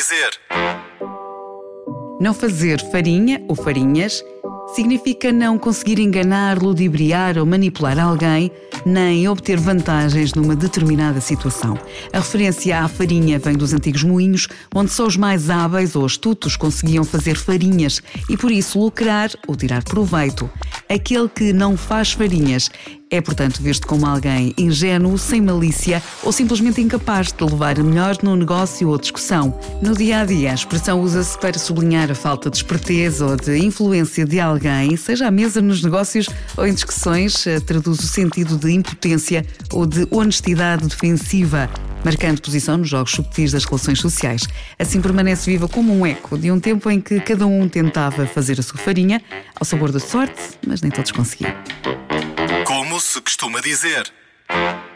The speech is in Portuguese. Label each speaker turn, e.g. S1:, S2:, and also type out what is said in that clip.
S1: dizer.
S2: Não fazer farinha ou farinhas significa não conseguir enganar, ludibriar ou manipular alguém, nem obter vantagens numa determinada situação. A referência à farinha vem dos antigos moinhos, onde só os mais hábeis ou astutos conseguiam fazer farinhas e, por isso, lucrar ou tirar proveito. Aquele que não faz farinhas é, portanto, visto como alguém ingênuo, sem malícia ou simplesmente incapaz de levar a melhor num negócio ou discussão. No dia-a-dia, a expressão usa-se para sublinhar a falta de esperteza ou de influência de alguém, seja à mesa nos negócios ou em discussões, traduz o sentido de impotência ou de honestidade defensiva, marcando posição nos jogos subtis das relações sociais. Assim permanece viva como um eco de um tempo em que cada um tentava fazer a sua farinha, ao sabor da sorte, mas nem todos conseguiam.
S1: Como se costuma dizer.